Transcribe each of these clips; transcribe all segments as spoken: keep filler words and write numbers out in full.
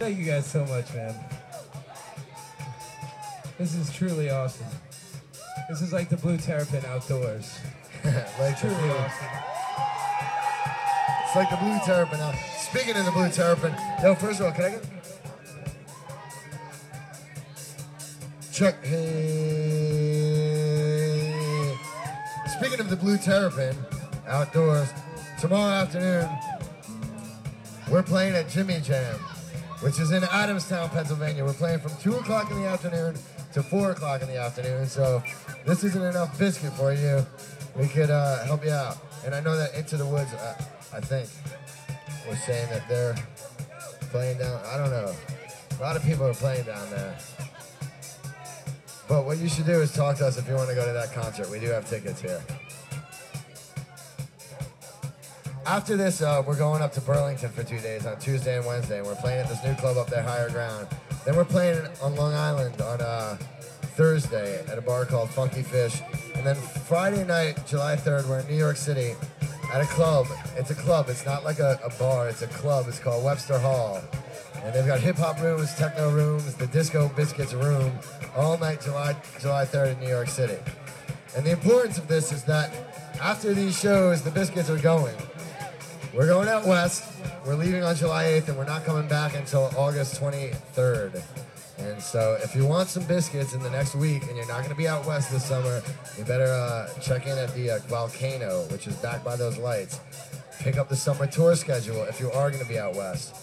Thank you guys so much, man. This is truly awesome. This is like the Blue Terrapin outdoors. Like truly blue. awesome. It's like the Blue Terrapin. Now, speaking of the Blue Terrapin, yo, first of all, can I get... Check. Hey. Speaking of the Blue Terrapin outdoors, tomorrow afternoon, we're playing at Jimmy Jam, which is in Adamstown, Pennsylvania. We're playing from two o'clock in the afternoon to four o'clock in the afternoon. So if this isn't enough biscuit for you, we could uh, help you out. And I know that Into the Woods, uh, I think, was saying that they're playing down, I don't know. A lot of people are playing down there. But what you should do is talk to us if you want to go to that concert. We do have tickets here. After this, uh, we're going up to Burlington for two days on Tuesday and Wednesday, and we're playing at this new club up there, Higher Ground. Then we're playing on Long Island on uh, Thursday at a bar called Funky Fish. And then Friday night, July third, we're in New York City at a club. It's a club. It's not like a, a bar. It's a club. It's called Webster Hall. And they've got hip-hop rooms, techno rooms, the Disco Biscuits room, all night July July third in New York City. And the importance of this is that after these shows, the Biscuits are going. We're going out west. We're leaving on July eighth, and we're not coming back until August twenty-third. And so if you want some biscuits in the next week and you're not going to be out west this summer, you better uh, check in at the uh, Volcano, which is back by those lights. Pick up the summer tour schedule if you are going to be out west.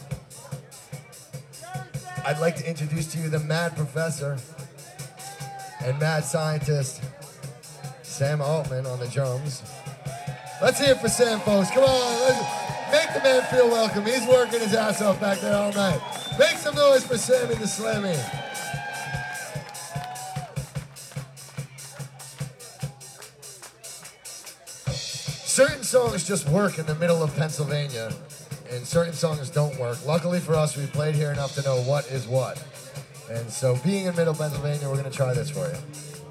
I'd like to introduce to you the mad professor and mad scientist, Sam Altman on the drums. Let's hear it for Sam, folks. Come on, let's make the man feel welcome. He's working his ass off back there all night. Make some noise for Sam in the Slammy. Certain songs just work in the middle of Pennsylvania, and certain songs don't work. Luckily for us, we played here enough to know what is what. And so being in middle Pennsylvania, we're going to try this for you.